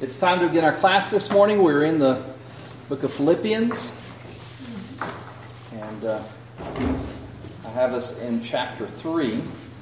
It's time to begin our class this morning. We're in the book of Philippians. And I have us in chapter 3.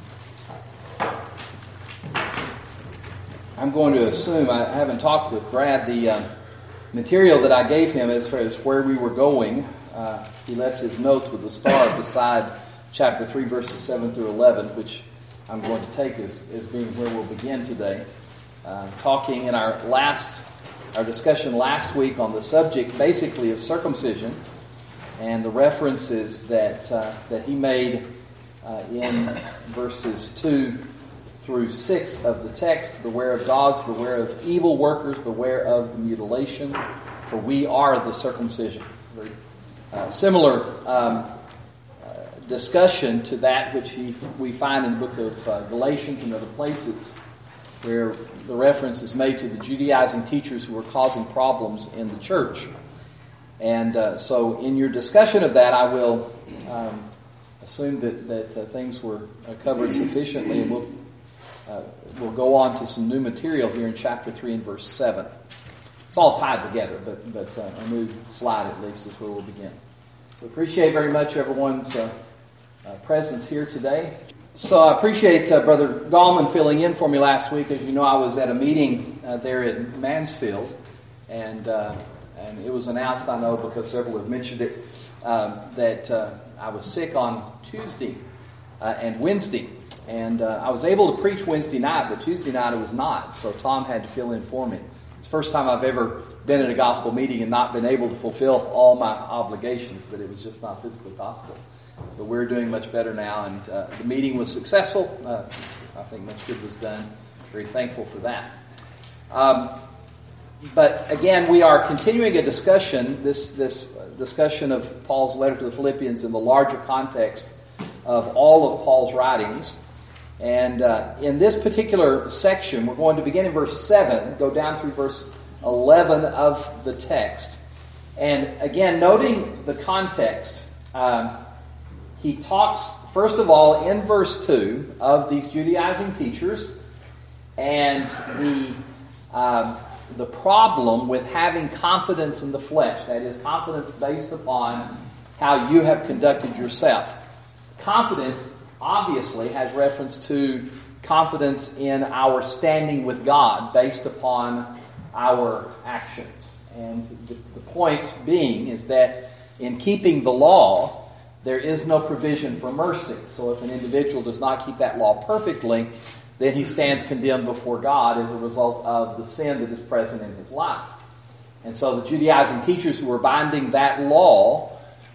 I'm going to assume, I haven't talked with Brad, the material that I gave him as far as where we were going. He left his notes with a star beside chapter 3, verses 7 through 11, which I'm going to take as being where we'll begin today. Talking in our discussion last week on the subject basically of circumcision and the references that he made in verses 2 through 6 of the text. Beware of dogs, beware of evil workers, beware of the mutilation, for we are the circumcision. It's a very similar discussion to that which we find in the book of Galatians and other places, where the reference is made to the Judaizing teachers who were causing problems in the church. And so in your discussion of that, I will assume that things were covered sufficiently, and we'll go on to some new material here in chapter 3 and verse 7. It's all tied together, but a new slide at least is where we'll begin. We appreciate very much everyone's presence here today. So I appreciate Brother Gallman filling in for me last week. As you know, I was at a meeting there at Mansfield, and it was announced, I know because several have mentioned it, that I was sick on Tuesday and Wednesday. And I was able to preach Wednesday night, but Tuesday night I was not, so Tom had to fill in for me. It's the first time I've ever been at a gospel meeting and not been able to fulfill all my obligations, but it was just not physically possible. But we're doing much better now, and the meeting was successful. I think much good was done. Very thankful for that. But again, we are continuing a discussion, this discussion of Paul's letter to the Philippians in the larger context of all of Paul's writings. And in this particular section, we're going to begin in verse 7, go down through verse 11 of the text. And again, noting the context, he talks, first of all, in verse 2 of these Judaizing teachers and the problem with having confidence in the flesh. That is, confidence based upon how you have conducted yourself. Confidence, obviously, has reference to confidence in our standing with God based upon our actions. And the point being is that in keeping the law, there is no provision for mercy. So if an individual does not keep that law perfectly, then he stands condemned before God as a result of the sin that is present in his life. And so the Judaizing teachers who were binding that law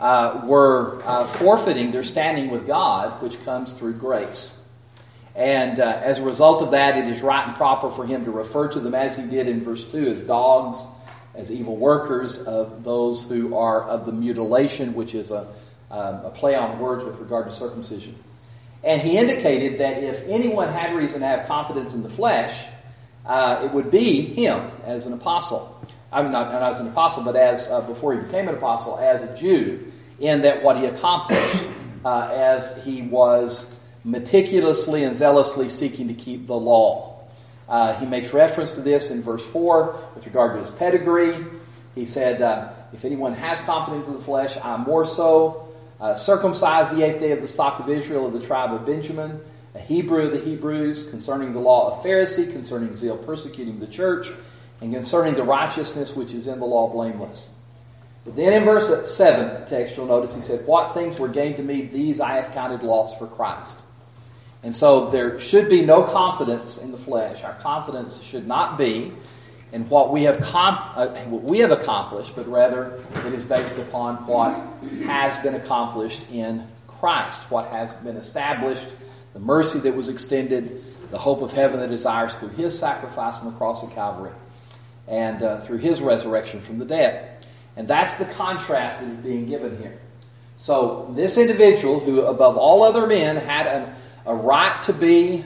were forfeiting their standing with God, which comes through grace. And as a result of that, it is right and proper for him to refer to them, as he did in verse 2, as dogs, as evil workers, of those who are of the mutilation, which is a play on words with regard to circumcision. And he indicated that if anyone had reason to have confidence in the flesh, it would be him as an apostle. I'm not as an apostle, but as before he became an apostle, as a Jew, in that what he accomplished as he was meticulously and zealously seeking to keep the law. He makes reference to this in verse 4 with regard to his pedigree. He said, if anyone has confidence in the flesh, I more so. Circumcised the 8th day of the stock of Israel of the tribe of Benjamin, a Hebrew of the Hebrews, concerning the law of Pharisee, concerning zeal persecuting the church, and concerning the righteousness which is in the law blameless. But then in verse 7, the text you'll notice, he said, what things were gained to me, these I have counted loss for Christ. And so there should be no confidence in the flesh. Our confidence should not be in what we have accomplished, but rather it is based upon what has been accomplished in Christ, what has been established, the mercy that was extended, the hope of heaven that is ours through his sacrifice on the cross of Calvary, and through his resurrection from the dead. And that's the contrast that is being given here. So this individual, who above all other men had a right to be,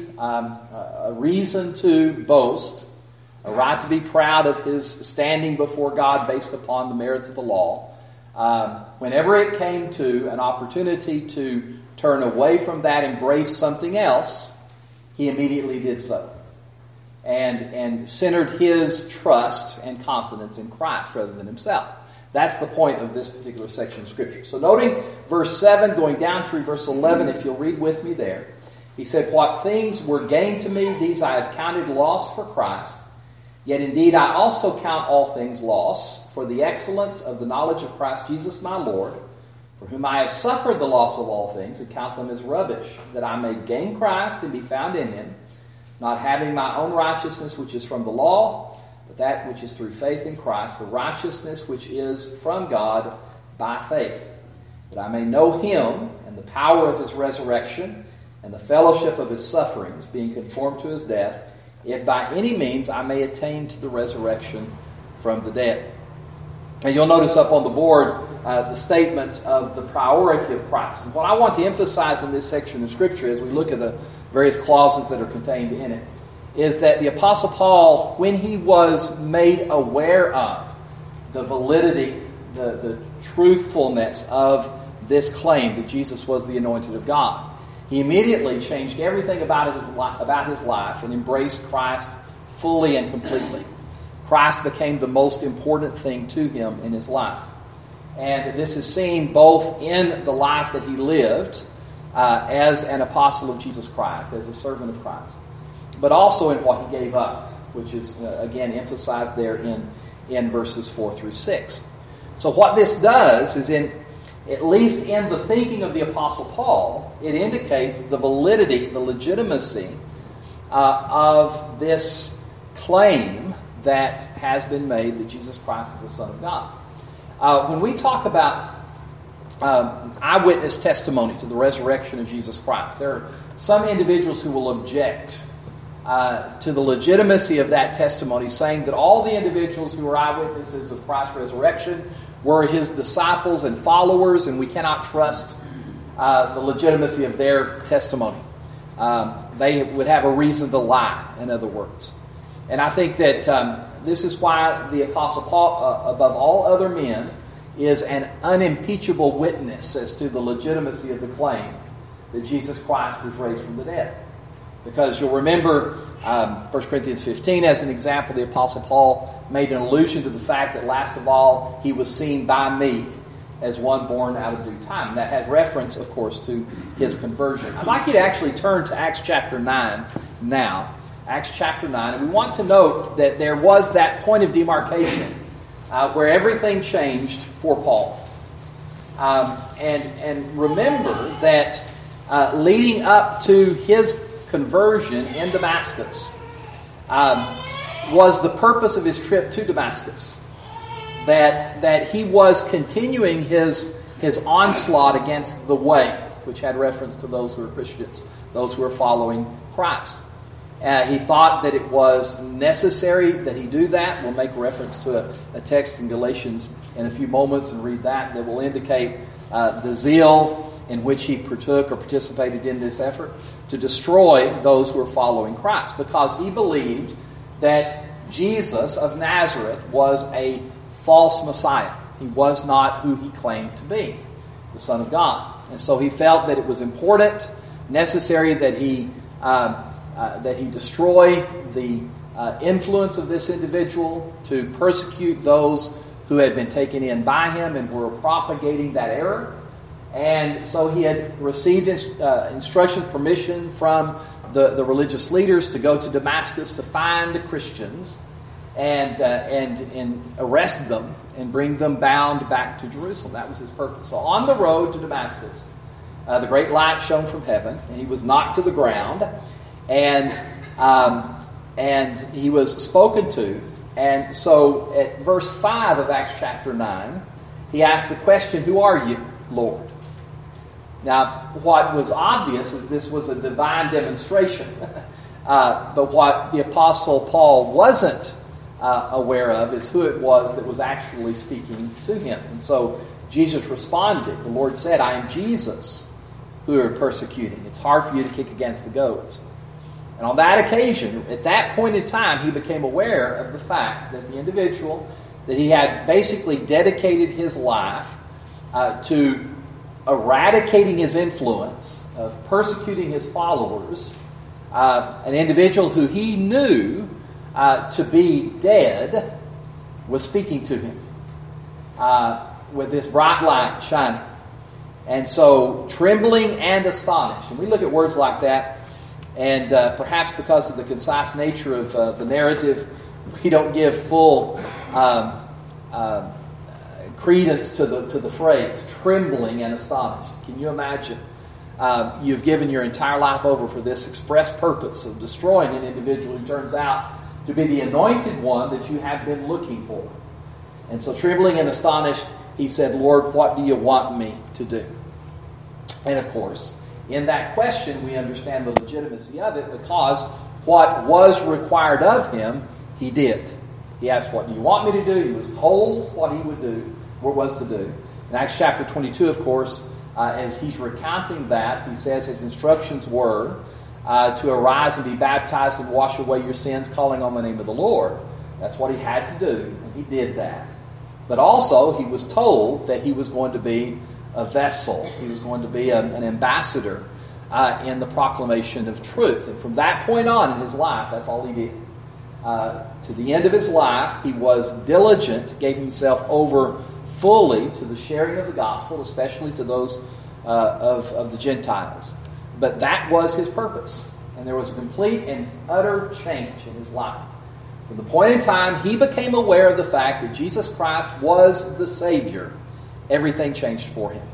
a reason to boast, a right to be proud of his standing before God based upon the merits of the law, whenever it came to an opportunity to turn away from that, embrace something else, he immediately did so. and centered his trust and confidence in Christ rather than himself. That's the point of this particular section of Scripture. So noting verse 7 going down through verse 11, if you'll read with me there, he said, "What things were gain to me, these I have counted loss for Christ. Yet indeed I also count all things loss for the excellence of the knowledge of Christ Jesus my Lord, for whom I have suffered the loss of all things, and count them as rubbish, that I may gain Christ and be found in him, not having my own righteousness which is from the law, but that which is through faith in Christ, the righteousness which is from God by faith, that I may know him and the power of his resurrection and the fellowship of his sufferings, being conformed to his death, if by any means I may attain to the resurrection from the dead." And you'll notice up on the board the statement of the priority of Christ. And what I want to emphasize in this section of Scripture as we look at the various clauses that are contained in it is that the Apostle Paul, when he was made aware of the validity, the truthfulness of this claim that Jesus was the anointed of God, he immediately changed everything about his life and embraced Christ fully and completely. Christ became the most important thing to him in his life. And this is seen both in the life that he lived as an apostle of Jesus Christ, as a servant of Christ, but also in what he gave up, which is, again, emphasized there in verses 4 through 6. So what this does is, at least in the thinking of the Apostle Paul, it indicates the validity, the legitimacy of this claim that has been made that Jesus Christ is the Son of God. When we talk about eyewitness testimony to the resurrection of Jesus Christ, there are some individuals who will object to the legitimacy of that testimony, saying that all the individuals who were eyewitnesses of Christ's resurrection were his disciples and followers, and we cannot trust the legitimacy of their testimony. They would have a reason to lie, in other words. And I think that this is why the Apostle Paul, above all other men, is an unimpeachable witness as to the legitimacy of the claim that Jesus Christ was raised from the dead. Because you'll remember 1 Corinthians 15 as an example, the Apostle Paul made an allusion to the fact that last of all he was seen by me as one born out of due time. And that has reference, of course, to his conversion. I'd like you to actually turn to Acts chapter 9 now. Acts chapter 9. And we want to note that there was that point of demarcation where everything changed for Paul. And remember that leading up to his conversion in Damascus was the purpose of his trip to Damascus. That he was continuing his onslaught against the way, which had reference to those who were Christians, those who were following Christ. He thought that it was necessary that he do that. We'll make reference to a text in Galatians in a few moments and read that will indicate the zeal in which he partook or participated in this effort to destroy those who were following Christ, because he believed that Jesus of Nazareth was a false Messiah. He was not who he claimed to be, the Son of God. And so he felt that it was important, necessary that he destroy the influence of this individual, to persecute those who had been taken in by him and were propagating that error. And so he had received instruction, permission from the religious leaders to go to Damascus to find Christians and arrest them and bring them bound back to Jerusalem. That was his purpose. So on the road to Damascus, the great light shone from heaven, and he was knocked to the ground, and he was spoken to. And so at verse 5 of Acts chapter 9, he asked the question, "Who are you, Lord?" Now, what was obvious is this was a divine demonstration. But what the Apostle Paul wasn't aware of is who it was that was actually speaking to him. And so Jesus responded. The Lord said, "I am Jesus who are persecuting. It's hard for you to kick against the goads." And on that occasion, at that point in time, he became aware of the fact that the individual, that he had basically dedicated his life to eradicating his influence, of persecuting his followers, an individual who he knew to be dead was speaking to him with this bright light shining. And so, trembling and astonished. And we look at words like that, and perhaps because of the concise nature of the narrative, we don't give full credence to the phrase, trembling and astonished. Can you imagine? You've given your entire life over for this express purpose of destroying an individual who turns out to be the anointed one that you have been looking for. And so, trembling and astonished, he said, Lord, what do you want me to do? And of course, in that question, we understand the legitimacy of it, because what was required of him, he did. He asked, what do you want me to do? He was told what he would do, what was to do. In Acts chapter 22, of course, as he's recounting that, he says his instructions were to arise and be baptized and wash away your sins, calling on the name of the Lord. That's what he had to do, and he did that. But also, he was told that he was going to be a vessel. He was going to be an ambassador in the proclamation of truth. And from that point on in his life, that's all he did. To the end of his life, he was diligent, gave himself over fully to the sharing of the gospel, especially to those of the Gentiles. But that was his purpose. And there was a complete and utter change in his life. From the point in time he became aware of the fact that Jesus Christ was the Savior, everything changed for him.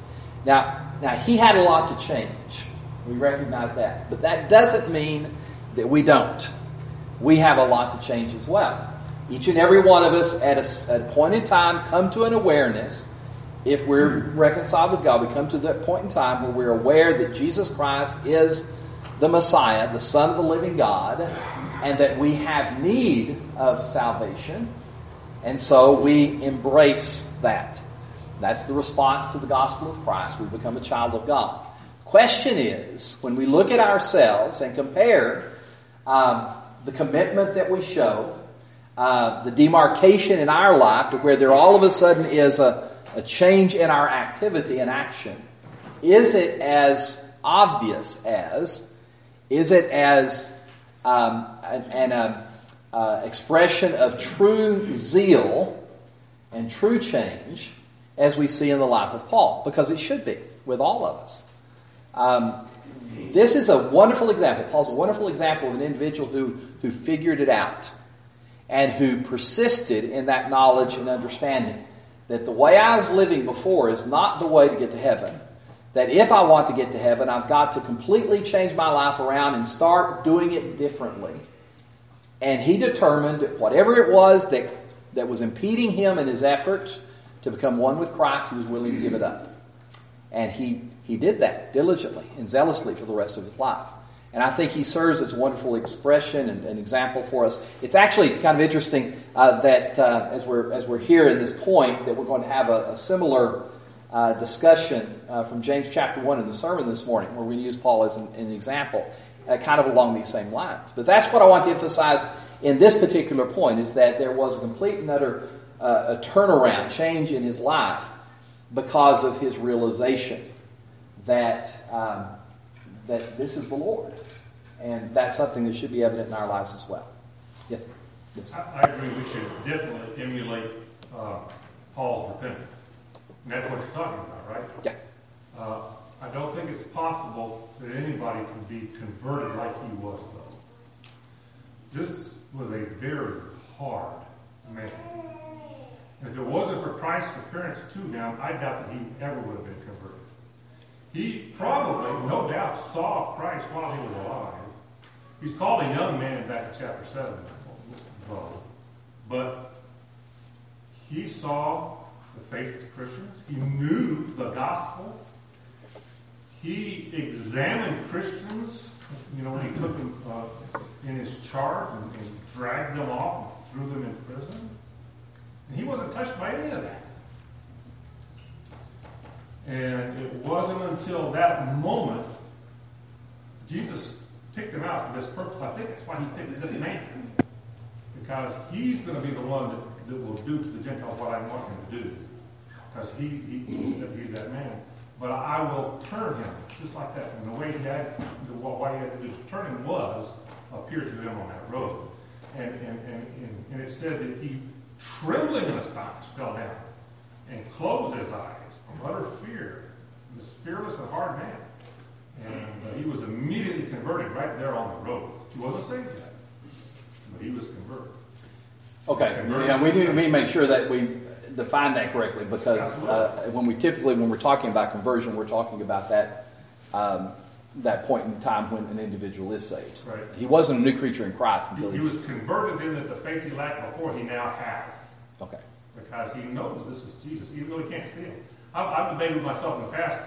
Now he had a lot to change. We recognize that. But that doesn't mean that we don't. We have a lot to change as well. Each and every one of us at a point in time come to an awareness. If we're reconciled with God, we come to that point in time where we're aware that Jesus Christ is the Messiah, the Son of the living God, and that we have need of salvation. And so we embrace that. That's the response to the gospel of Christ. We become a child of God. The question is, when we look at ourselves and compare the commitment that we show, the demarcation in our life to where there all of a sudden is a change in our activity and action, is it as obvious as, is it as an expression of true zeal and true change as we see in the life of Paul? Because it should be with all of us. This is a wonderful example. Paul's a wonderful example of an individual who figured it out and who persisted in that knowledge and understanding that the way I was living before is not the way to get to heaven. That if I want to get to heaven, I've got to completely change my life around and start doing it differently. And he determined that whatever it was that was impeding him in his effort to become one with Christ, he was willing to give it up. And he did that diligently and zealously for the rest of his life. And I think he serves as a wonderful expression and an example for us. It's actually kind of interesting that as we're here in this point, that we're going to have a similar discussion from James chapter 1 in the sermon this morning, where we use Paul as an example, kind of along these same lines. But that's what I want to emphasize in this particular point, is that there was a complete and utter a turnaround, change in his life because of his realization that this is the Lord. And that's something that should be evident in our lives as well. Yes? Yes. I agree we should definitely emulate Paul's repentance. And that's what you're talking about, right? Yeah. I don't think it's possible that anybody can be converted like he was, though. This was a very hard man. And if it wasn't for Christ's appearance to him, I doubt that he ever would have been converted. He probably, no doubt, saw Christ while he was alive. He's called a young man back in chapter 7. But he saw the faith of Christians. He knew the gospel. He examined Christians, when he took them in his charge and dragged them off and threw them in prison. And he wasn't touched by any of that. And it wasn't until that moment Jesus picked him out for this purpose. I think that's why he picked this man. Because he's going to be the one that will do to the Gentiles what I want him to do. Because he's that man. But I will turn him, just like that. And the way he had, what he had to do to turn him was appear to him on that road. And it said that he, trembling and astonished, fell down and closed his eyes from utter fear. This fearless and hard man. And he was immediately converted right there on the road. He wasn't saved yet, but he was converted. Okay, yeah, we need to make sure that we define that correctly, because when we're talking about conversion, we're talking about that point in time when an individual is saved. Right. He wasn't a new creature in Christ until he was converted in that the faith he lacked before he now has. Okay. Because he knows this is Jesus, even though he can't see him. I've debated with myself in the past.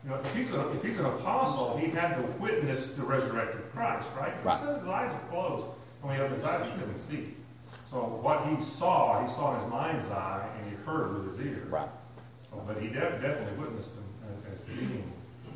If he's an apostle, he had to witness the resurrected Christ, right? Right. He says his eyes are closed, and when he opened his eyes, he couldn't see. So what he saw in his mind's eye, and he heard with his ear. Right. So, but he definitely witnessed him as being.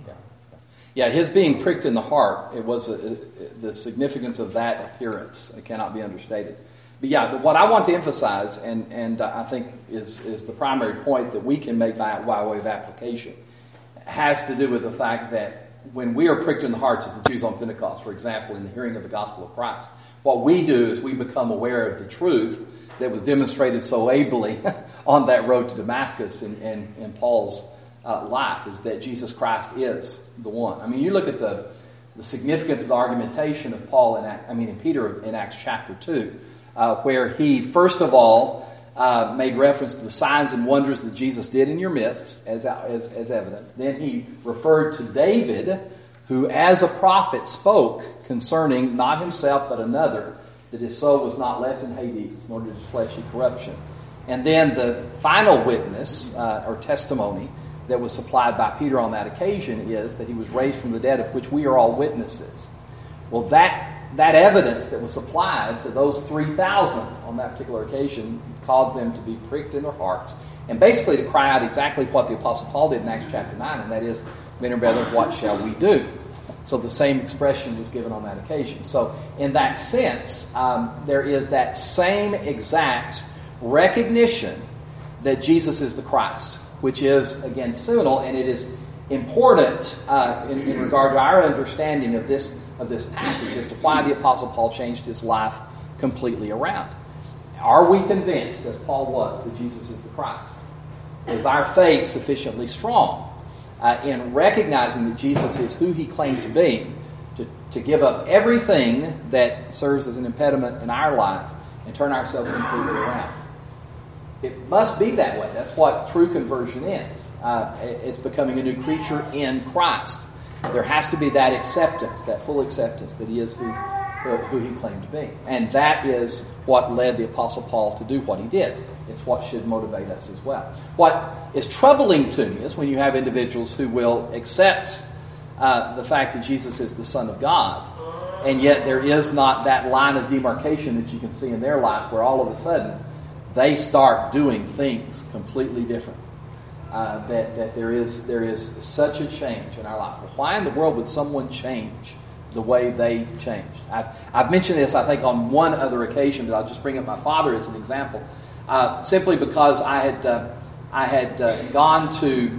Yeah, his being pricked in the heart, it was the significance of that appearance. It cannot be understated. But what I want to emphasize, and I think is the primary point that we can make by way of application, has to do with the fact that when we are pricked in the hearts as the Jews on Pentecost, for example, in the hearing of the gospel of Christ, what we do is we become aware of the truth that was demonstrated so ably on that road to Damascus in Paul's life, is that Jesus Christ is the one. I mean, you look at the significance of the argumentation of Paul and Peter in Acts chapter 2, where he first of all made reference to the signs and wonders that Jesus did in your midst as evidence. Then he referred to David, who as a prophet spoke concerning not himself but another, that his soul was not left in Hades, nor did his flesh see corruption. And then the final witness or testimony that was supplied by Peter on that occasion is that he was raised from the dead, of which we are all witnesses. Well, that evidence that was supplied to those 3,000 on that particular occasion caused them to be pricked in their hearts, and basically to cry out exactly what the Apostle Paul did in Acts chapter 9, and that is, men and brethren, what shall we do? So the same expression was given on that occasion. So in that sense, there is that same exact recognition that Jesus is the Christ, which is, again, seminal, and it is important in regard to our understanding of this passage as to why the Apostle Paul changed his life completely around. Are we convinced, as Paul was, that Jesus is the Christ? Is our faith sufficiently strong in recognizing that Jesus is who he claimed to be, to give up everything that serves as an impediment in our life and turn ourselves completely around? It must be that way. That's what true conversion is. It's becoming a new creature in Christ. There has to be that acceptance, that full acceptance that he is who he claimed to be. And that is what led the Apostle Paul to do what he did. It's what should motivate us as well. What is troubling to me is when you have individuals who will accept the fact that Jesus is the Son of God, and yet there is not that line of demarcation that you can see in their life where all of a sudden they start doing things completely different. That there is such a change in our life. Well, why in the world would someone change the way they changed? I've mentioned this, I think, on one other occasion, but I'll just bring up my father as an example. Simply because I had gone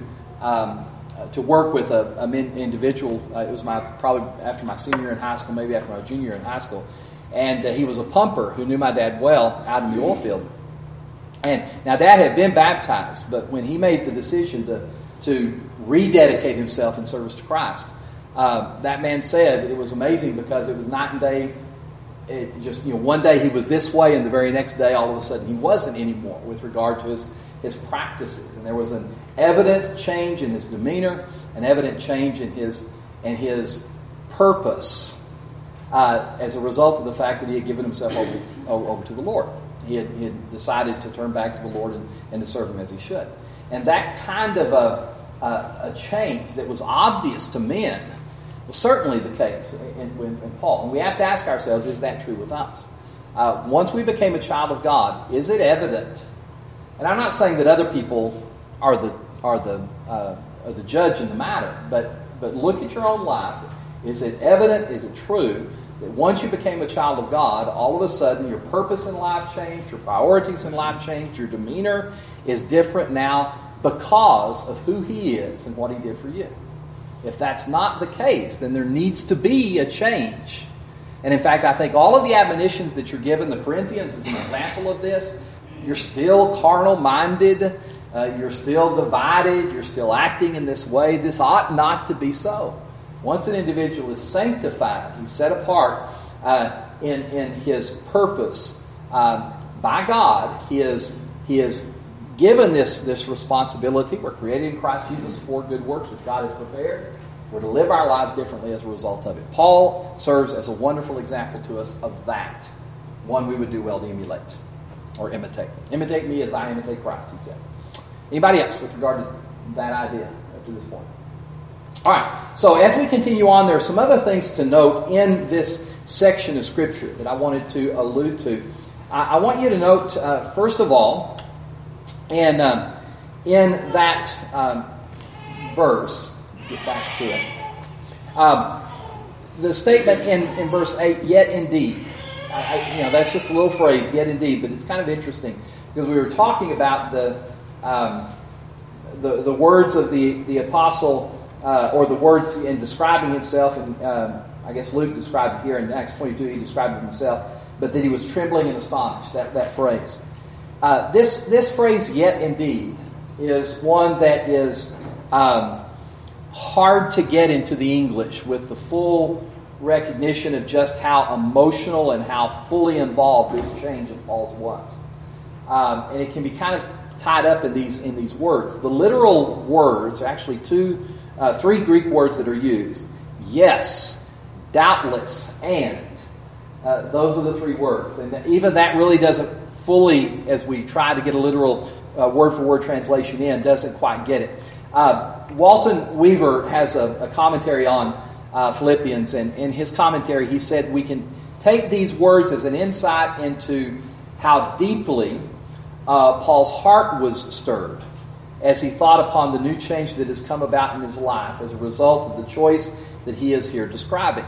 to work with an individual. It was probably after my senior year in high school, maybe after my junior year in high school, and he was a pumper who knew my dad well out in the oil field. And now Dad had been baptized, but when he made the decision to rededicate himself in service to Christ, that man said it was amazing because it was night and day. It just, one day he was this way, and the very next day, all of a sudden, he wasn't anymore with regard to his practices. And there was an evident change in his demeanor, an evident change in his purpose as a result of the fact that he had given himself over to the Lord. He had decided to turn back to the Lord and to serve him as he should. And that kind of a change that was obvious to men was certainly the case in Paul. And we have to ask ourselves, is that true with us? Once we became a child of God, is it evident? And I'm not saying that other people are the judge in the matter, but look at your own life. Is it evident? Is it true that once you became a child of God, all of a sudden your purpose in life changed, your priorities in life changed, your demeanor is different now because of who he is and what he did for you? If that's not the case, then there needs to be a change. And in fact, I think all of the admonitions that you're given the Corinthians is an example of this. You're still carnal-minded. You're still divided. You're still acting in this way. This ought not to be so. Once an individual is sanctified, he's set apart in his purpose by God, he is given this responsibility. We're created in Christ Jesus for good works, which God has prepared. We're to live our lives differently as a result of it. Paul serves as a wonderful example to us of that. One we would do well to emulate or imitate. Imitate me as I imitate Christ, he said. Anybody else with regard to that idea up to this point? All right, so as we continue on, there are some other things to note in this section of Scripture that I wanted to allude to. I want you to note, first of all, in that verse, get back to it, the statement in verse 8, yet indeed. That's just a little phrase, yet indeed, but it's kind of interesting because we were talking about the words of the apostle, or the words in describing himself, and I guess Luke described it here in Acts 22, he described it himself, but that he was trembling and astonished, that phrase. This phrase, yet indeed, is one that is hard to get into the English with the full recognition of just how emotional and how fully involved this change of Paul's was. And it can be kind of tied up in these words. The literal words are actually three Greek words that are used. Yes, doubtless, and. Those are the three words. And even that really doesn't fully, as we try to get a literal word-for-word translation in, doesn't quite get it. Walton Weaver has a commentary on Philippians, and in his commentary he said we can take these words as an insight into how deeply Paul's heart was stirred as he thought upon the new change that has come about in his life as a result of the choice that he is here describing.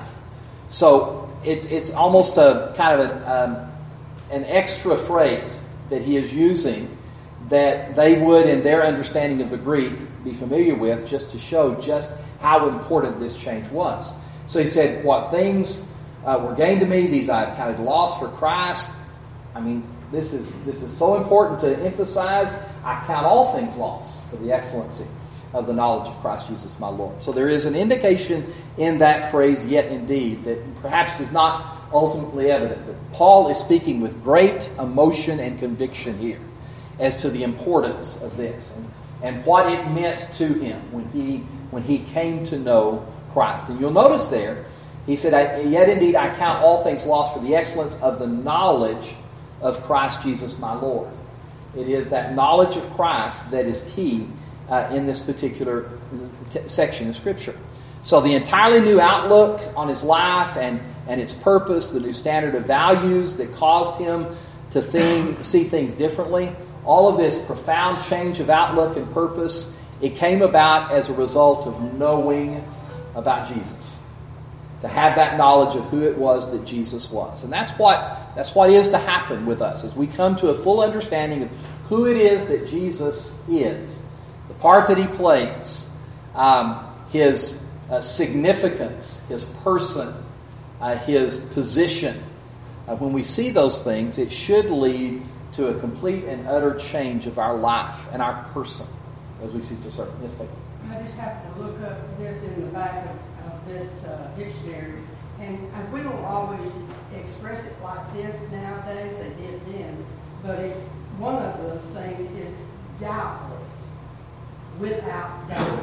So it's almost a kind of an extra phrase that he is using that they would, in their understanding of the Greek, be familiar with, just to show just how important this change was. So he said, what things were gained to me, these I have counted loss for Christ. I mean, this is so important to emphasize. I count all things lost for the excellency of the knowledge of Christ Jesus my Lord. So there is an indication in that phrase, yet indeed, that perhaps is not ultimately evident. But Paul is speaking with great emotion and conviction here as to the importance of this and what it meant to him when he came to know Christ. And you'll notice there, he said, yet indeed I count all things lost for the excellence of the knowledge of Christ Jesus my Lord. It is that knowledge of Christ that is key in this particular section of Scripture. So the entirely new outlook on his life and its purpose, the new standard of values that caused him to see things differently, all of this profound change of outlook and purpose, it came about as a result of knowing about Jesus. To have that knowledge of who it was that Jesus was. And that's what is to happen with us as we come to a full understanding of who it is that Jesus is. The part that he plays, his significance, his person, his position. When we see those things, it should lead to a complete and utter change of our life and our person as we seek to serve. Yes, baby. I just have to look up this in the back of this dictionary, and we don't always express it like this nowadays. They did then, but it's one of the things is doubtless, without doubt,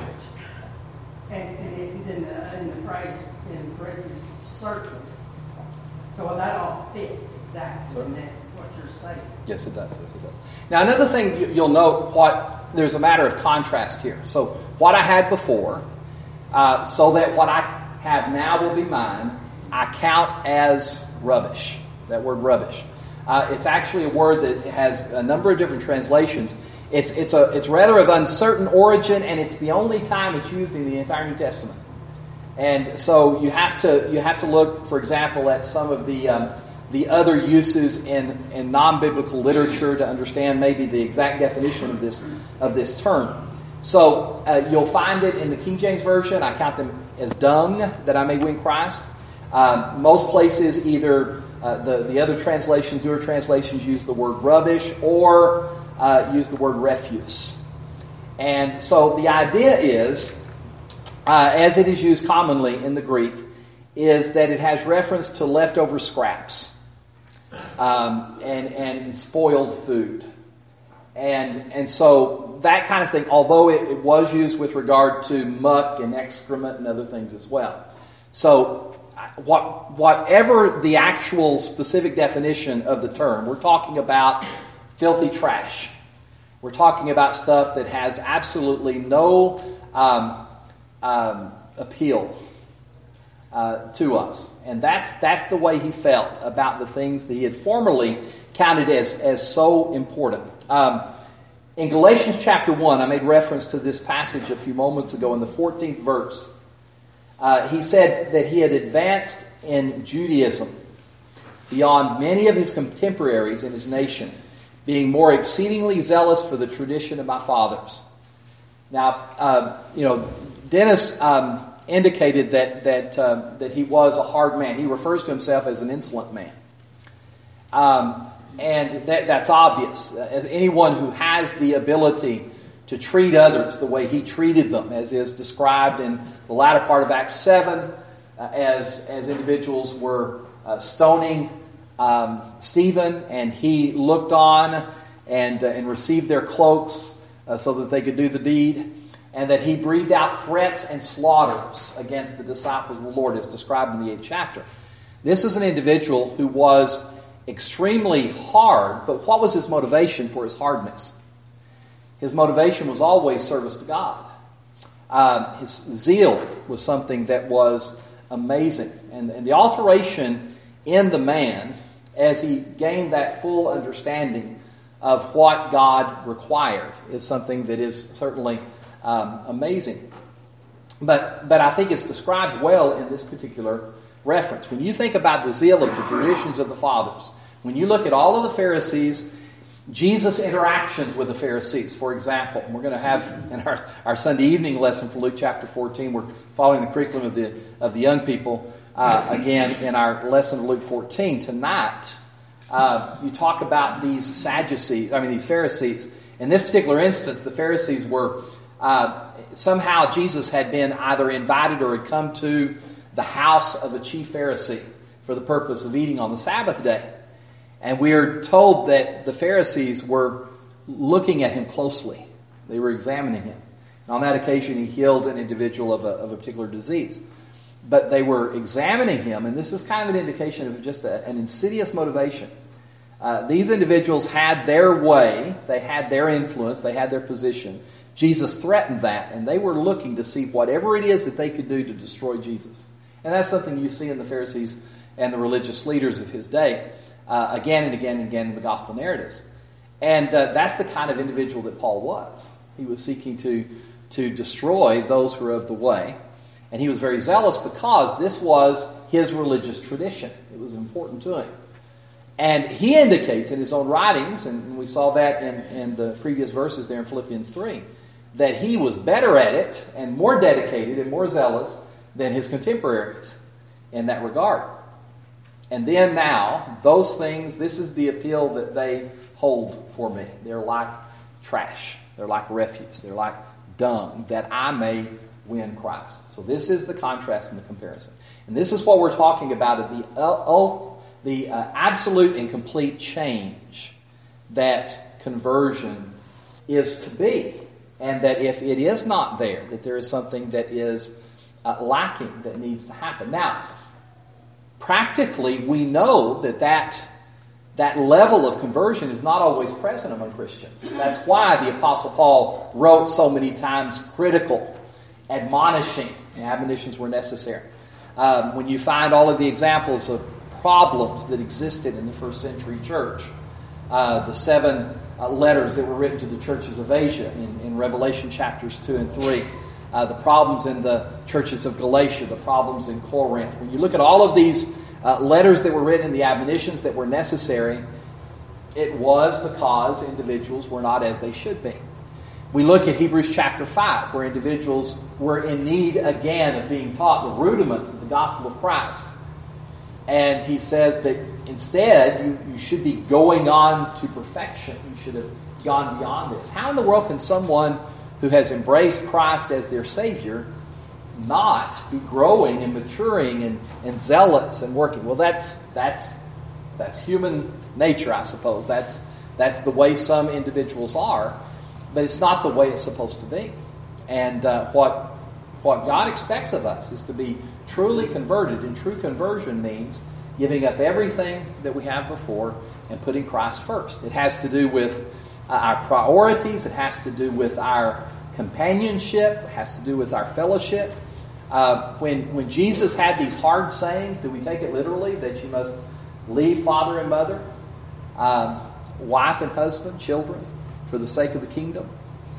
and in the phrase in parentheses, certainly. So that all fits exactly in that what you're saying. Yes, it does. Yes, it does. Now, another thing you'll note, there's a matter of contrast here. So, what I had before, so that what I have now will be mine, I count as rubbish. That word rubbish. It's actually a word that has a number of different translations. It's rather of uncertain origin, and it's the only time it's used in the entire New Testament. And so you have to look, for example, at some of the other uses in non-biblical literature to understand maybe the exact definition of this term. So you'll find it in the King James Version. I count them as dung that I may win Christ. Most places, either the other translations, newer translations, use the word rubbish or use the word refuse. And so the idea is, as it is used commonly in the Greek, is that it has reference to leftover scraps and spoiled food. And so that kind of thing, although it was used with regard to muck and excrement and other things as well. So whatever the actual specific definition of the term, we're talking about filthy trash. We're talking about stuff that has absolutely no appeal to us. And that's the way he felt about the things that he had formerly counted as so important. In Galatians chapter 1, I made reference to this passage a few moments ago in the 14th verse. He said that he had advanced in Judaism beyond many of his contemporaries in his nation, being more exceedingly zealous for the tradition of my fathers. Now, Dennis indicated that he was a hard man. He refers to himself as an insolent man. And that's obvious. As anyone who has the ability to treat others the way he treated them, as is described in the latter part of Acts 7, as individuals were stoning Stephen, and he looked on and received their cloaks so that they could do the deed, and that he breathed out threats and slaughters against the disciples of the Lord, as described in the 8th chapter. This is an individual who was extremely hard, but what was his motivation for his hardness? His motivation was always service to God. His zeal was something that was amazing. And the alteration in the man, as he gained that full understanding of what God required, is something that is certainly amazing. But I think it's described well in this particular reference. When you think about the zeal of the traditions of the fathers, when you look at all of the Pharisees, Jesus' interactions with the Pharisees, for example, we're going to have in our Sunday evening lesson from Luke chapter 14, we're following the curriculum of the young people again in our lesson of Luke 14 tonight. You talk about these Pharisees. In this particular instance, the Pharisees were somehow Jesus had been either invited or had come to the house of a chief Pharisee for the purpose of eating on the Sabbath day. And we are told that the Pharisees were looking at him closely. They were examining him. And on that occasion, he healed an individual of a particular disease. But they were examining him, and this is kind of an indication of just an insidious motivation. These individuals had their way, they had their influence, they had their position. Jesus threatened that, and they were looking to see whatever it is that they could do to destroy Jesus. And that's something you see in the Pharisees and the religious leaders of his day. Again and again and again in the gospel narratives. And that's the kind of individual that Paul was. He was seeking to destroy those who are of the way. And he was very zealous because this was his religious tradition. It was important to him. And he indicates in his own writings, and we saw that in the previous verses there in Philippians 3, that he was better at it and more dedicated and more zealous than his contemporaries in that regard. And then now, those things, this is the appeal that they hold for me. They're like trash. They're like refuse. They're like dung, that I may win Christ. So this is the contrast and the comparison. And this is what we're talking about, the absolute and complete change that conversion is to be. And that if it is not there, that there is something that is lacking that needs to happen. Now, practically, we know that level of conversion is not always present among Christians. That's why the Apostle Paul wrote so many times critical, admonishing, and admonitions were necessary. When you find all of the examples of problems that existed in the first century church, the 7 letters that were written to the churches of Asia in Revelation chapters 2 and 3, the problems in the churches of Galatia, the problems in Corinth. When you look at all of these letters that were written, the admonitions that were necessary, it was because individuals were not as they should be. We look at Hebrews chapter 5, where individuals were in need again of being taught the rudiments of the gospel of Christ. And he says that instead you should be going on to perfection. You should have gone beyond this. How in the world can someone who has embraced Christ as their Savior not be growing and maturing and zealous and working? Well, that's human nature, I suppose. That's the way some individuals are, but it's not the way it's supposed to be. And what God expects of us is to be truly converted, and true conversion means giving up everything that we have before and putting Christ first. It has to do with our priorities. It has to do with our companionship. It has to do with our fellowship. When Jesus had these hard sayings, do we take it literally that you must leave father and mother, wife and husband, children, for the sake of the kingdom?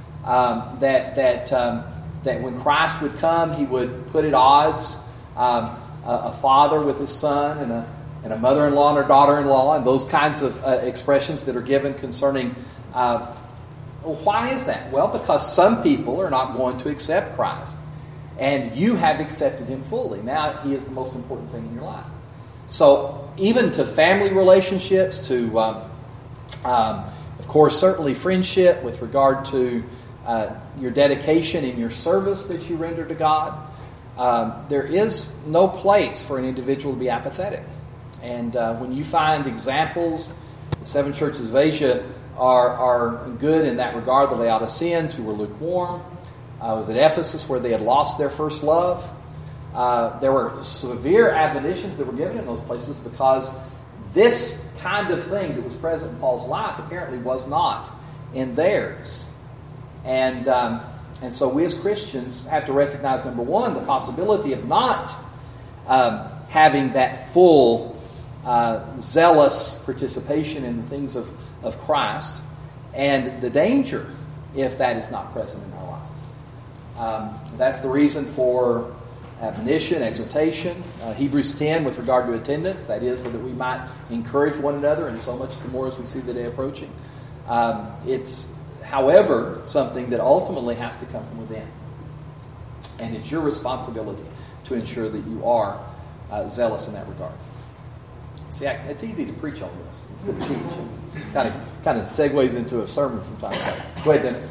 That when Christ would come, he would put at odds a father with his son and a mother-in-law and a daughter-in-law, and those kinds of expressions that are given concerning. Why is that? Well, because some people are not going to accept Christ, and you have accepted him fully. Now he is the most important thing in your life. So even to family relationships, to of course certainly friendship, with regard to your dedication in your service that you render to God, there is no place for an individual to be apathetic. And when you find examples, the seven churches of Asia are good in that regard. The Laodiceans, who were lukewarm. Was at Ephesus, where they had lost their first love. There were severe admonitions that were given in those places, because this kind of thing that was present in Paul's life apparently was not in theirs. And so we as Christians have to recognize, number one, the possibility of not having that full, zealous participation in the things of Christ, and the danger if that is not present in our lives. That's the reason for admonition, exhortation. Hebrews 10 with regard to attendance, that is so that we might encourage one another, and so much the more as we see the day approaching. It's, however, something that ultimately has to come from within. And it's your responsibility to ensure that you are zealous in that regard. See, it's easy to preach on this. It's good to teach. Kind of segues into a sermon from time to time. Go ahead, Dennis.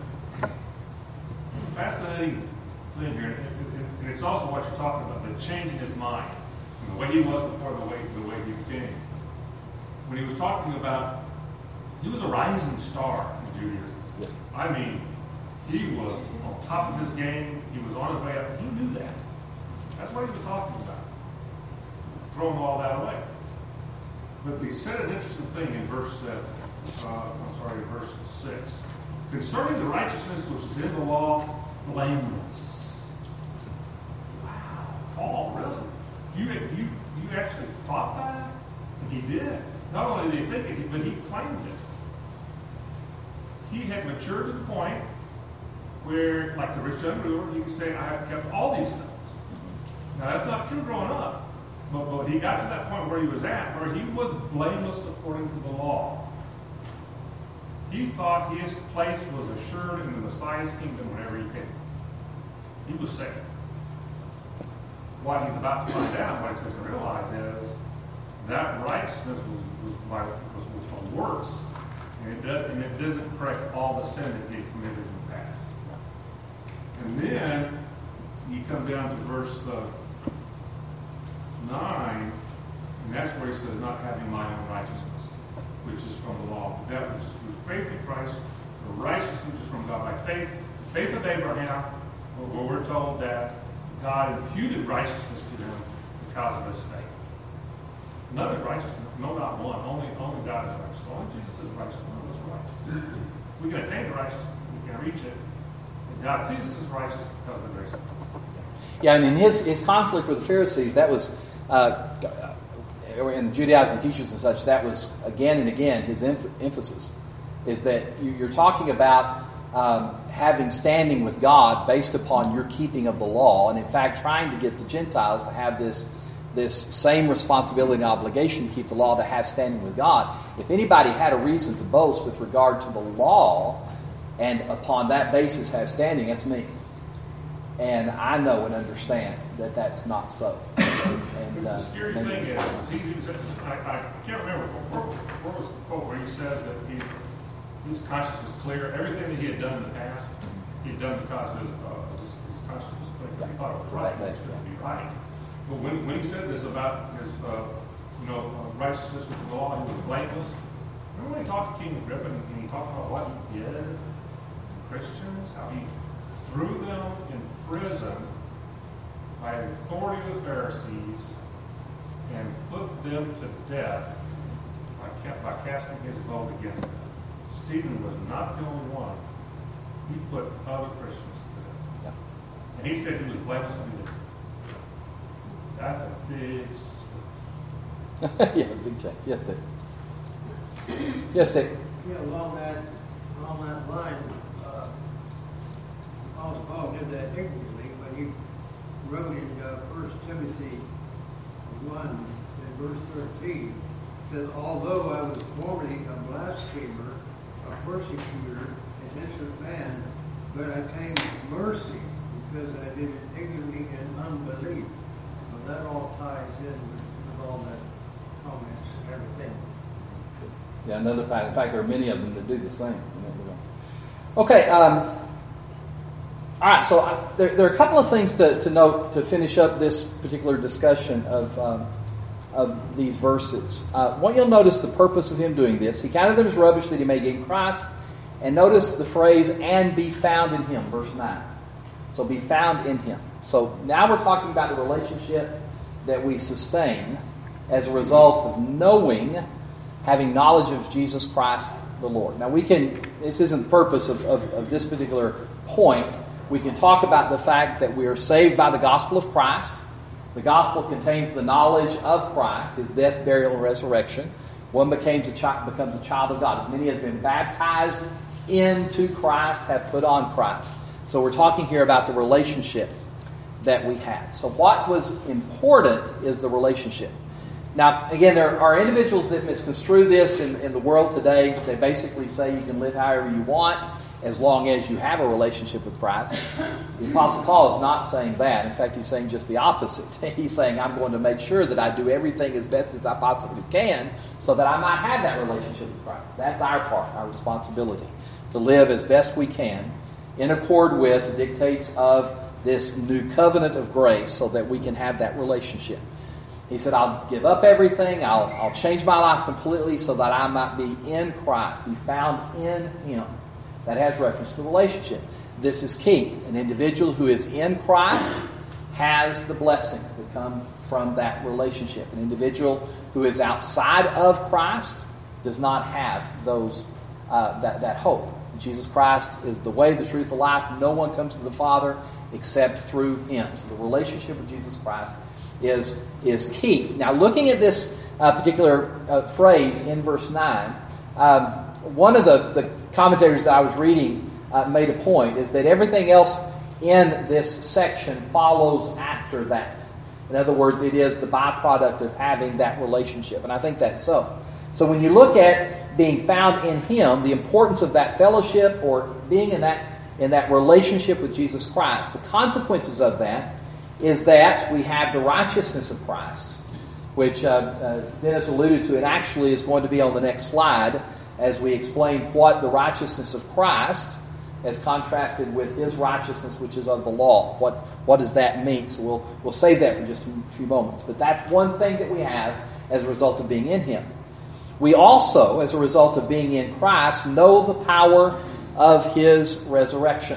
Fascinating thing here, and it's also what you're talking about, the changing his mind, and the way he was before the way he became. When he was talking about, he was a rising star in Judaism. Yes. I mean, he was on top of his game. He was on his way up. He knew that. That's what he was talking about. Throwing all that away. But he said an interesting thing in verse 6. Concerning the righteousness which is in the law, blameless. Wow. Paul, really? You actually thought that? And he did. Not only did he think it, but he claimed it. He had matured to the point where, like the rich young ruler, he could say, I have kept all these things. Now, that's not true growing up. But he got to that point where he was at, where he was blameless according to the law. He thought his place was assured in the Messiah's kingdom whenever he came. He was safe. What he's about to find out, what he's going to realize is that righteousness was from works, and it doesn't correct all the sin that he committed in the past. And then you come down to verse 9, and that's where he says, not having my own righteousness, which is from the law, but that which is through faith in Christ, the righteousness which is from God by faith, the faith of Abraham, where we're told that God imputed righteousness to him because of his faith. None is righteous, no, not one. Only God is righteous. Only Jesus is righteous. None of us are righteous. We can attain the righteousness, we can reach it, and God sees us as righteous because of the grace of God. Yeah, and in his conflict with the Pharisees, that was, and the Judaizing teachers and such, that was again and again his emphasis, is that you're talking about having standing with God based upon your keeping of the law, and in fact trying to get the Gentiles to have this same responsibility and obligation to keep the law, to have standing with God. If anybody had a reason to boast with regard to the law, and upon that basis have standing, that's me. And I know and understand that that's not so. And, the scary thing is I can't remember where was the quote where he says that his conscience was clear. Everything that he had done in the past, he had done because of his conscience was clear. Because he thought it was right. It should be right. But when he said this about his righteousness with the law, he was blameless. Remember when he talked to King Agrippa and he talked about what he did to Christians, how he threw them in prison by the authority of the Pharisees and put them to death by casting his vote against them. Stephen was not the only one. He put other Christians to death. Yeah. And he said he was blameless when he did it. That's a big switch. Yeah, big change. Yes, Dave. Yes, Dave. Yeah, along that line, Paul did that ignorantly when he wrote in 1 Timothy 1 and verse 13 that although I was formerly a blasphemer, a persecutor, an innocent man, but I came to mercy because I did it ignorantly and unbelief. So that all ties in with all the comments and everything. Yeah, another pattern. In fact, there are many of them that do the same. Okay. All right. So there are a couple of things to note to finish up this particular discussion of these verses. What you'll notice the purpose of him doing this. He counted them as rubbish that he may gain Christ. And notice the phrase, and be found in him, verse 9. So be found in him. So now we're talking about the relationship that we sustain as a result of knowing, having knowledge of Jesus Christ the Lord. Now this isn't the purpose of this particular point. We can talk about the fact that we are saved by the gospel of Christ. The gospel contains the knowledge of Christ, his death, burial, and resurrection. One becomes a child of God. As many as have been baptized into Christ have put on Christ. So we're talking here about the relationship that we have. So what was important is the relationship. Now, again, there are individuals that misconstrue this in the world today. They basically say you can live however you want as long as you have a relationship with Christ. The Apostle Paul is not saying that. In fact, he's saying just the opposite. He's saying, I'm going to make sure that I do everything as best as I possibly can so that I might have that relationship with Christ. That's our part, our responsibility, to live as best we can in accord with the dictates of this new covenant of grace so that we can have that relationship. He said, I'll give up everything. I'll change my life completely so that I might be in Christ, be found in him. That has reference to relationship. This is key. An individual who is in Christ has the blessings that come from that relationship. An individual who is outside of Christ does not have those that hope. Jesus Christ is the way, the truth, the life. No one comes to the Father except through him. So the relationship with Jesus Christ is key. Now, looking at this particular phrase in verse 9, one of the commentators that I was reading made a point, is that everything else in this section follows after that. In other words, it is the byproduct of having that relationship. And I think that's so. So when you look at being found in him, the importance of that fellowship or being in that relationship with Jesus Christ, the consequences of that is that we have the righteousness of Christ, which Dennis alluded to, and actually is going to be on the next slide as we explain what the righteousness of Christ as contrasted with his righteousness, which is of the law. What does that mean? So we'll save that for just a few moments. But that's one thing that we have as a result of being in him. We also, as a result of being in Christ, know the power of his resurrection.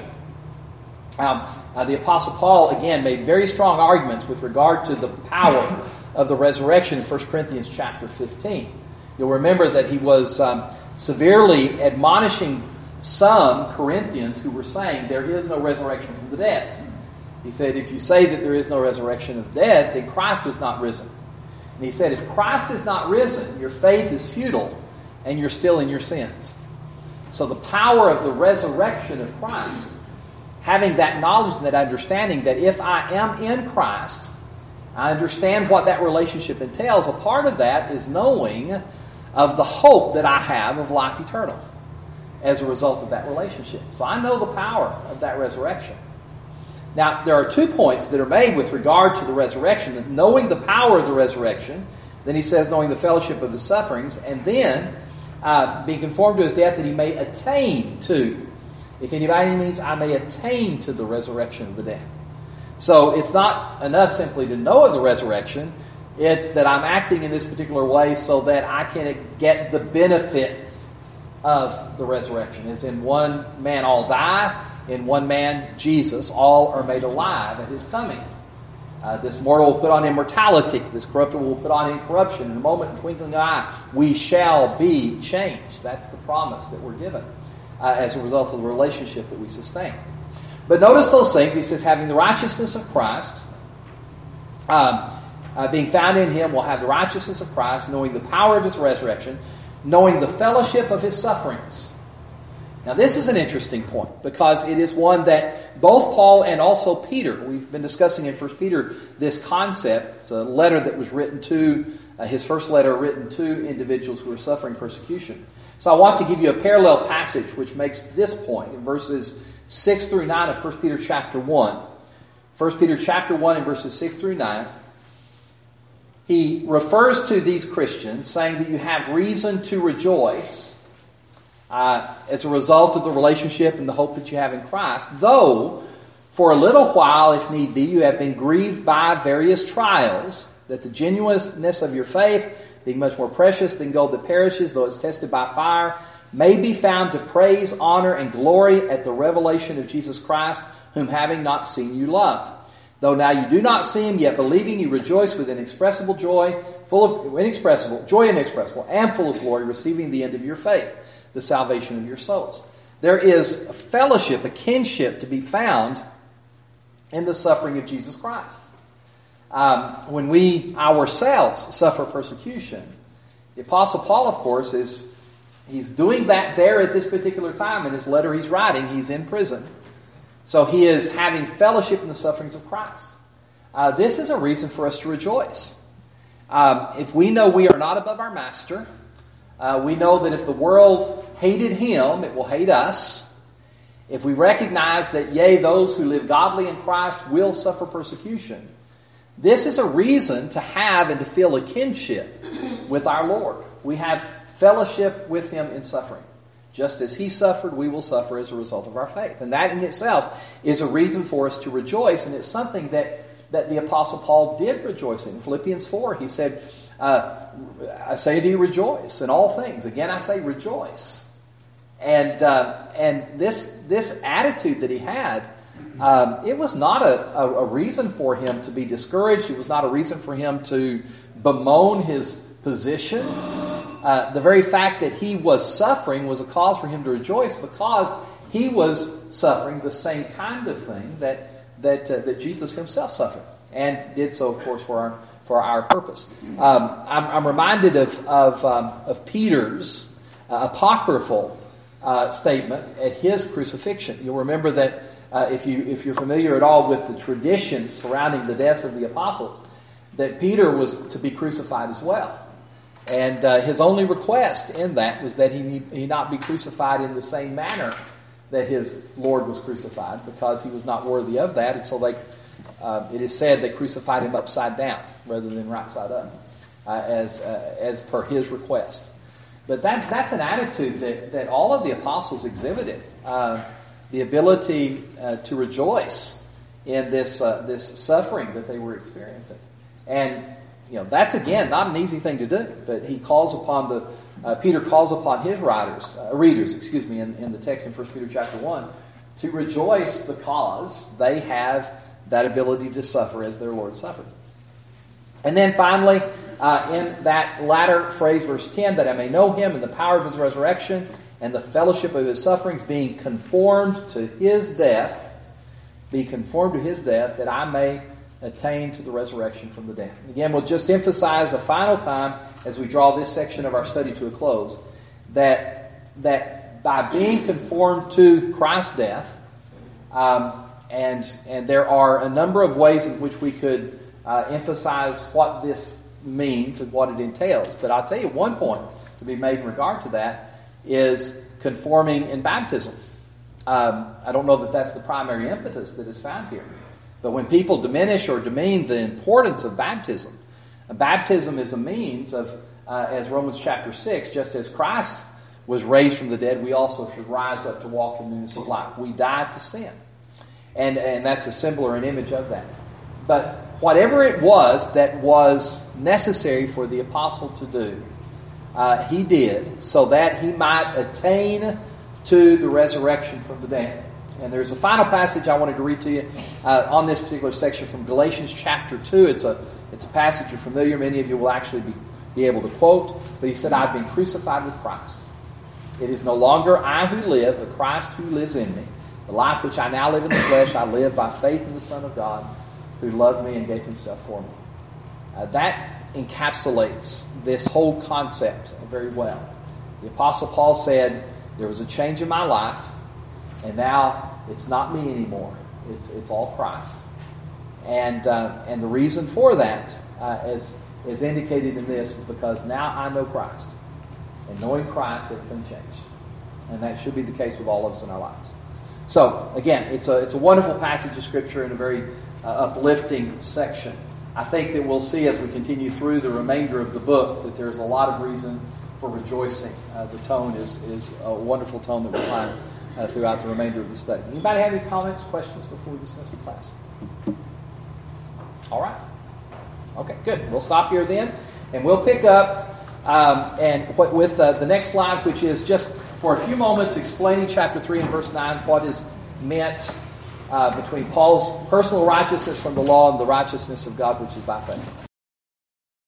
The Apostle Paul, again, made very strong arguments with regard to the power of the resurrection in 1 Corinthians chapter 15. You'll remember that he was severely admonishing some Corinthians who were saying there is no resurrection from the dead. He said, if you say that there is no resurrection of the dead, then Christ was not risen. And he said, if Christ is not risen, your faith is futile and you're still in your sins. So the power of the resurrection of Christ, having that knowledge and that understanding that if I am in Christ, I understand what that relationship entails. A part of that is knowing of the hope that I have of life eternal as a result of that relationship. So I know the power of that resurrection. Now, there are 2 points that are made with regard to the resurrection. Knowing the power of the resurrection, then he says knowing the fellowship of his sufferings, and then being conformed to his death that he may attain to. If anybody means I may attain to the resurrection of the dead. So it's not enough simply to know of the resurrection. It's that I'm acting in this particular way so that I can get the benefits of the resurrection. As in one man all die, in one man, Jesus, all are made alive at his coming. This mortal will put on immortality. This corruptible will put on incorruption. In a moment, in twinkling of an eye, we shall be changed. That's the promise that we're given as a result of the relationship that we sustain. But notice those things. He says, having the righteousness of Christ, being found in him, will have the righteousness of Christ, knowing the power of his resurrection, knowing the fellowship of his sufferings. Now this is an interesting point because it is one that both Paul and also Peter, we've been discussing in 1 Peter this concept. It's a letter that was written to, his first letter written to individuals who are suffering persecution. So I want to give you a parallel passage which makes this point in verses 6 through 9 of 1 Peter chapter 1. 1 Peter chapter 1 in verses 6 through 9. He refers to these Christians saying that you have reason to rejoice as a result of the relationship and the hope that you have in Christ, though for a little while, if need be, you have been grieved by various trials, that the genuineness of your faith, being much more precious than gold that perishes, though it's tested by fire, may be found to praise, honor, and glory at the revelation of Jesus Christ, whom having not seen you love. Though now you do not see him, yet believing you rejoice with inexpressible joy, joy inexpressible, and full of glory, receiving the end of your faith, the salvation of your souls. There is a fellowship, a kinship to be found in the suffering of Jesus Christ. When we ourselves suffer persecution, the Apostle Paul, of course, he's doing that there at this particular time. In his letter he's writing, he's in prison. So he is having fellowship in the sufferings of Christ. This is a reason for us to rejoice. If we know we are not above our master, we know that if the world hated him, it will hate us. If we recognize that, yea, those who live godly in Christ will suffer persecution, this is a reason to have and to feel a kinship with our Lord. We have fellowship with him in suffering. Just as he suffered, we will suffer as a result of our faith. And that in itself is a reason for us to rejoice, and it's something that the Apostle Paul did rejoice in. Philippians 4, he said, I say to you, rejoice in all things. Again, I say rejoice. And this attitude that he had, it was not a reason for him to be discouraged. It was not a reason for him to bemoan his position. The very fact that he was suffering was a cause for him to rejoice because he was suffering the same kind of thing that Jesus himself suffered, and did so, of course, for our purpose. I'm reminded of Peter's apocryphal statement at his crucifixion. You'll remember that if you're familiar at all with the traditions surrounding the deaths of the apostles, that Peter was to be crucified as well. And his only request in that was that he not be crucified in the same manner that his Lord was crucified, because he was not worthy of that. And so it is said they crucified him upside down rather than right side up, as per his request. But that's an attitude that all of the apostles exhibited, the ability to rejoice in this suffering that they were experiencing. And that's again not an easy thing to do. But he calls upon Peter calls upon his readers, in the text in 1 Peter chapter 1, to rejoice because they have that ability to suffer as their Lord suffered. And then finally, in that latter phrase, verse 10, that I may know him and the power of his resurrection and the fellowship of his sufferings, being conformed to his death, that I may attain to the resurrection from the dead. Again, we'll just emphasize a final time as we draw this section of our study to a close, that by being conformed to Christ's death, and there are a number of ways in which we could emphasize what this means and what it entails. But I'll tell you one point to be made in regard to that is conforming in baptism. I don't know that that's the primary impetus that is found here. But when people diminish or demean the importance of baptism is a means of, as Romans chapter 6, just as Christ was raised from the dead, we also should rise up to walk in newness of life. We died to sin. And that's a symbol or an image of that. But whatever it was that was necessary for the apostle to do, he did so that he might attain to the resurrection from the dead. And there's a final passage I wanted to read to you on this particular section from Galatians chapter 2. It's a passage you're familiar. Many of you will actually be able to quote. But he said, I've been crucified with Christ. It is no longer I who live, but Christ who lives in me. The life which I now live in the flesh, I live by faith in the Son of God, who loved me and gave himself for me. That encapsulates this whole concept very well. The Apostle Paul said, there was a change in my life, and now it's not me anymore. It's all Christ. And the reason for that, as indicated in this, is because now I know Christ. And knowing Christ, everything changed. And that should be the case with all of us in our lives. So, again, it's a wonderful passage of Scripture and a very uplifting section. I think that we'll see as we continue through the remainder of the book that there's a lot of reason for rejoicing. The tone is a wonderful tone that we'll find throughout the remainder of the study. Anybody have any comments, questions before we dismiss the class? All right. Okay, good. We'll stop here then, and we'll pick up with the next slide, which is just for a few moments explaining chapter 3 and verse 9, what is meant between Paul's personal righteousness from the law and the righteousness of God, which is by faith.